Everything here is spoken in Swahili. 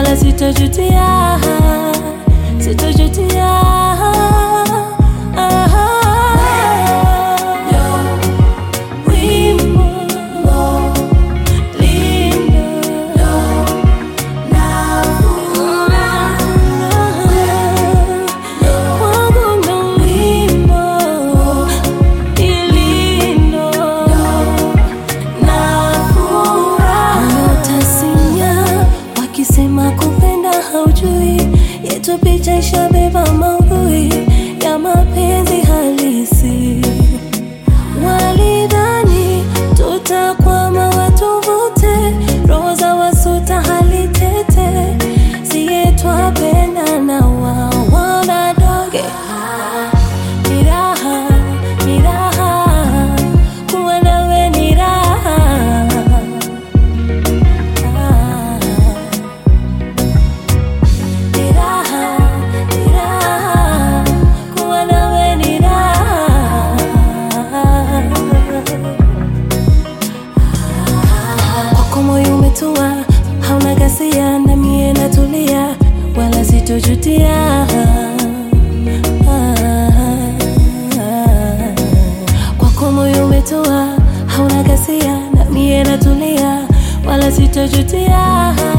wala sitojutia, sitojutia. Sema kupenda haujui, yetu picha ishabeba maudhui ya mapenzi halisi. Walidhani tutakwama watuvute, roho za wasuta hali tete, siye twapenda na wao wanadoge. Ni raha, ni raha, kuwa nawe ni raha. Hauna ghasia na mie natulia, wala sitojutia. Kwako moyo umetoa, hauna ghasia na mie natulia, wala sitojutia.